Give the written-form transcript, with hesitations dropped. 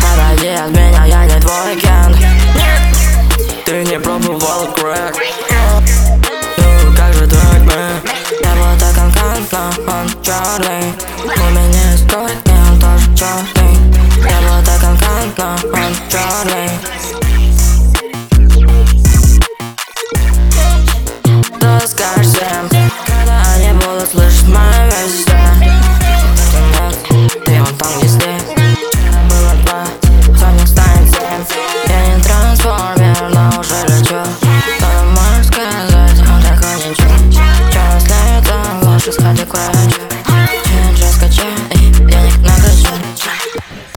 Отойди от меня, я не твой Кен. Ты не пробовал крэк. Как же так, бэй? Я был так конкретно, он черный. У меня есть кровь, и он тоже черный. Я был так конкретно, он черный.